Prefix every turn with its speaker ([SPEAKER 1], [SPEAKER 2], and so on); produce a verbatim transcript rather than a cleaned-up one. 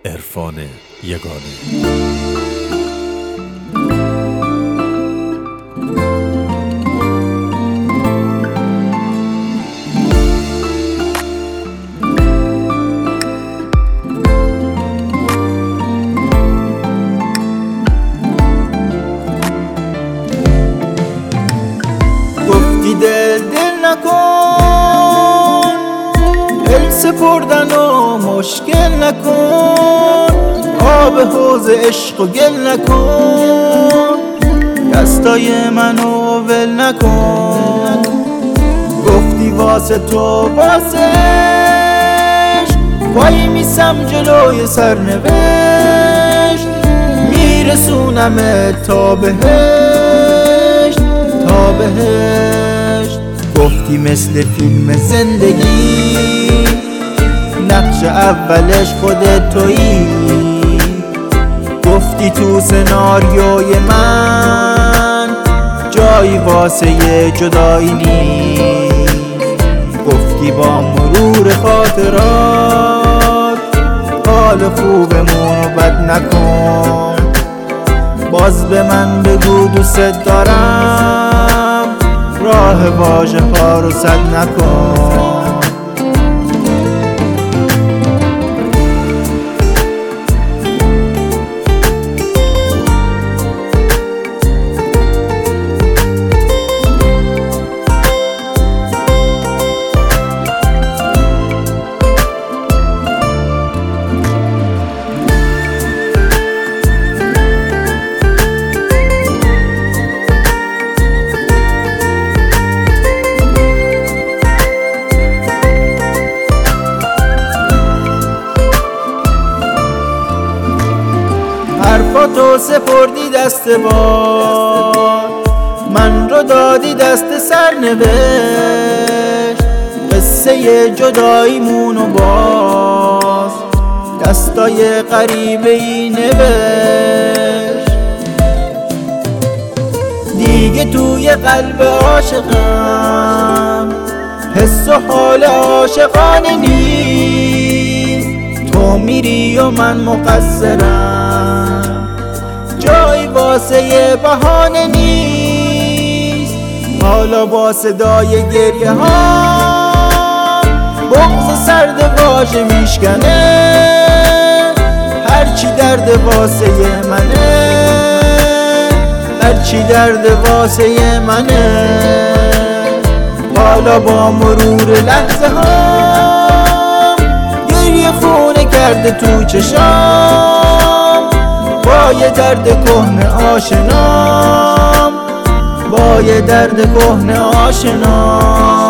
[SPEAKER 1] عرفان یگانه.
[SPEAKER 2] گفتی دل دل نکن، دل سپردن و مشکل نکن، آب حوض عشق و گل نکن، دستای منو ول نکن. گفتی واسه تو واسه عشق وای میسم جلوی سرنوشت، میرسونمت تا بهشت تا بهشت. گفتی مثل فیلم زندگی نقش اولش خودت تویی، گفتی تو سناریوی من جایی واسه یه جدایی نیست. گفتی با مرور خاطرات حال خوبمونو بد نکن، باز به من بگو دوست دارم، راه واژه ها رو سد نکن. حرفاتو سپردی دست باد، من رو دادی دست سرنوشت، قصه جداییمونو باز دستای غریبه ای نوشت. دیگه توی قلب عاشقم حس و حال عاشقانه نیست، تو میری و من مقصرم، جایی واسه یه بهانه نیست. حالا با صدای گریه ها بغض سرد واژه میشکنه، هرچی درد واسه منه، هرچی درد واسه منه. حالا با مرور لحظه ها گریه خونه کرده تو چشام، با یه درد کهنه آشنام، با یه درد کهنه آشنام.